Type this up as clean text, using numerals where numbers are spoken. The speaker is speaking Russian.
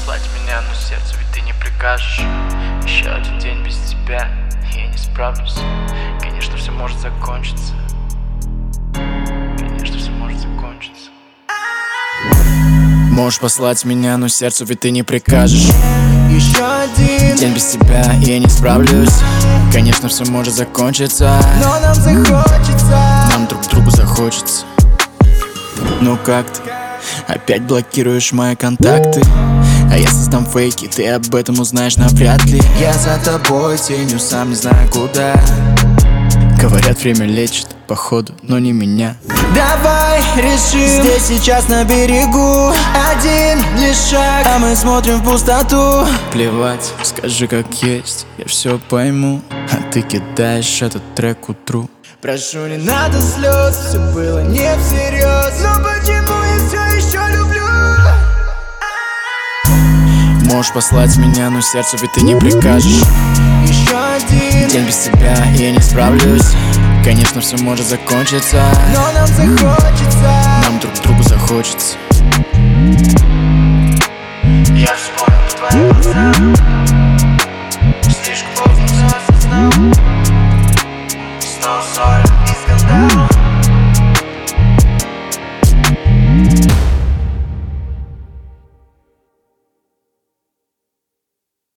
послать меня, но сердцу ведь ты не прикажешь. Еще один день без тебя, я не справлюсь. Конечно, все может закончиться. Конечно, все может закончиться. Можешь послать меня, но сердцу ведь ты не прикажешь. Еще один день без тебя, я не справлюсь. Конечно, все может закончиться, но нам захочется. нам друг другу захочется. Ну как ты? Опять блокируешь мои контакты. А я создам фейки, ты об этом узнаешь навряд ли. Я за тобой тенью, сам не знаю куда. Говорят, время лечит, походу, но не меня. Давай решим здесь сейчас на берегу. Один лишь шаг, а мы смотрим в пустоту. Плевать, скажи как есть, я все пойму. А ты кидаешь этот трек к утру. Прошу, не надо слез, все было не всерьез. Но почему я все еще люблю? Можешь послать меня, но сердцу ведь ты не прикажешь. Еще один день без тебя, я не справлюсь. Конечно, все может закончиться, но нам захочется. нам друг другу захочется.